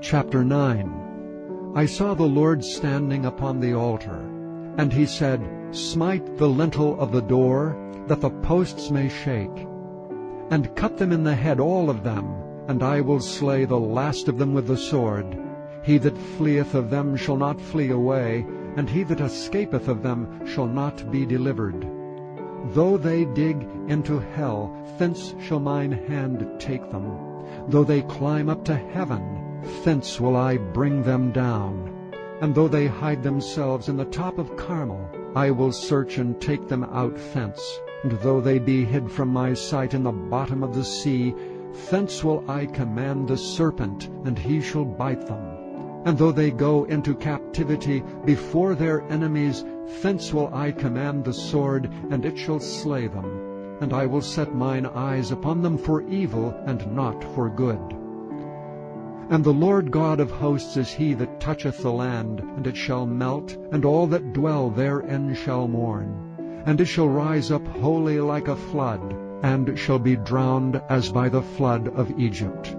Chapter 9. I saw the Lord standing upon the altar, and he said, Smite the lintel of the door, that the posts may shake, and cut them in the head all of them, and I will slay the last of them with the sword. He that fleeth of them shall not flee away, and he that escapeth of them shall not be delivered. Though they dig into hell, thence shall mine hand take them. Though they climb up to heaven, thence will I bring them down. And though they hide themselves in the top of Carmel, I will search and take them out thence. And though they be hid from my sight in the bottom of the sea, thence will I command the serpent, and he shall bite them. And though they go into captivity before their enemies, thence will I command the sword, and it shall slay them. And I will set mine eyes upon them for evil, and not for good. And the Lord God of hosts is he that toucheth the land, and it shall melt, and all that dwell therein shall mourn. And it shall rise up wholly like a flood, and shall be drowned as by the flood of Egypt.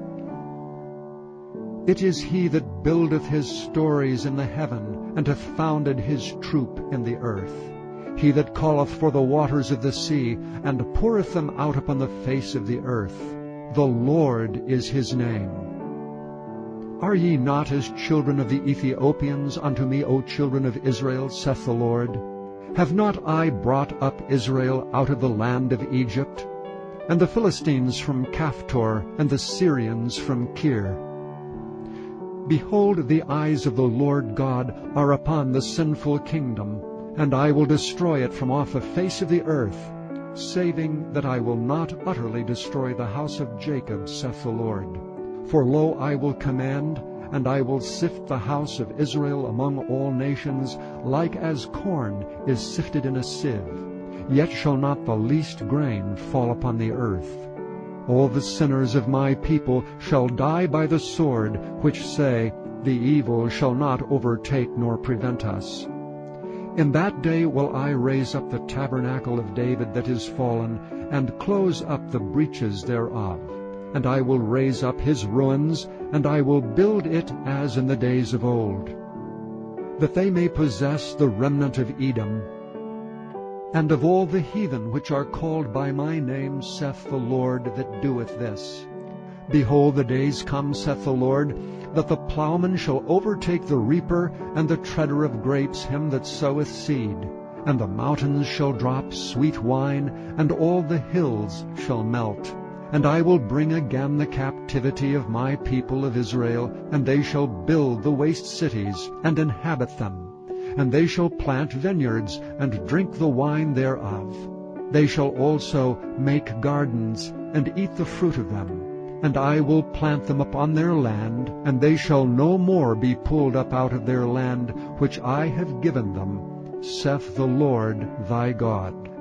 It is he that buildeth his stories in the heaven, and hath founded his troop in the earth. He that calleth for the waters of the sea, and poureth them out upon the face of the earth. The Lord is his name. Are ye not as children of the Ethiopians unto me, O children of Israel, saith the Lord? Have not I brought up Israel out of the land of Egypt, and the Philistines from Caphtor, and the Syrians from Kir? Behold, the eyes of the Lord God are upon the sinful kingdom, and I will destroy it from off the face of the earth, saving that I will not utterly destroy the house of Jacob, saith the Lord. For lo, I will command, and I will sift the house of Israel among all nations, like as corn is sifted in a sieve. Yet shall not the least grain fall upon the earth. All the sinners of my people shall die by the sword, which say, The evil shall not overtake nor prevent us. In that day will I raise up the tabernacle of David that is fallen, and close up the breaches thereof. And I will raise up his ruins, and I will build it as in the days of old, that they may possess the remnant of Edom, and of all the heathen which are called by my name, saith the Lord that doeth this. Behold, the days come, saith the Lord, that the plowman shall overtake the reaper, and the treader of grapes him that soweth seed. And the mountains shall drop sweet wine, and all the hills shall melt. And I will bring again the captivity of my people of Israel, and they shall build the waste cities, and inhabit them. And they shall plant vineyards, and drink the wine thereof. They shall also make gardens, and eat the fruit of them. And I will plant them upon their land, and they shall no more be pulled up out of their land, which I have given them, saith the Lord thy God.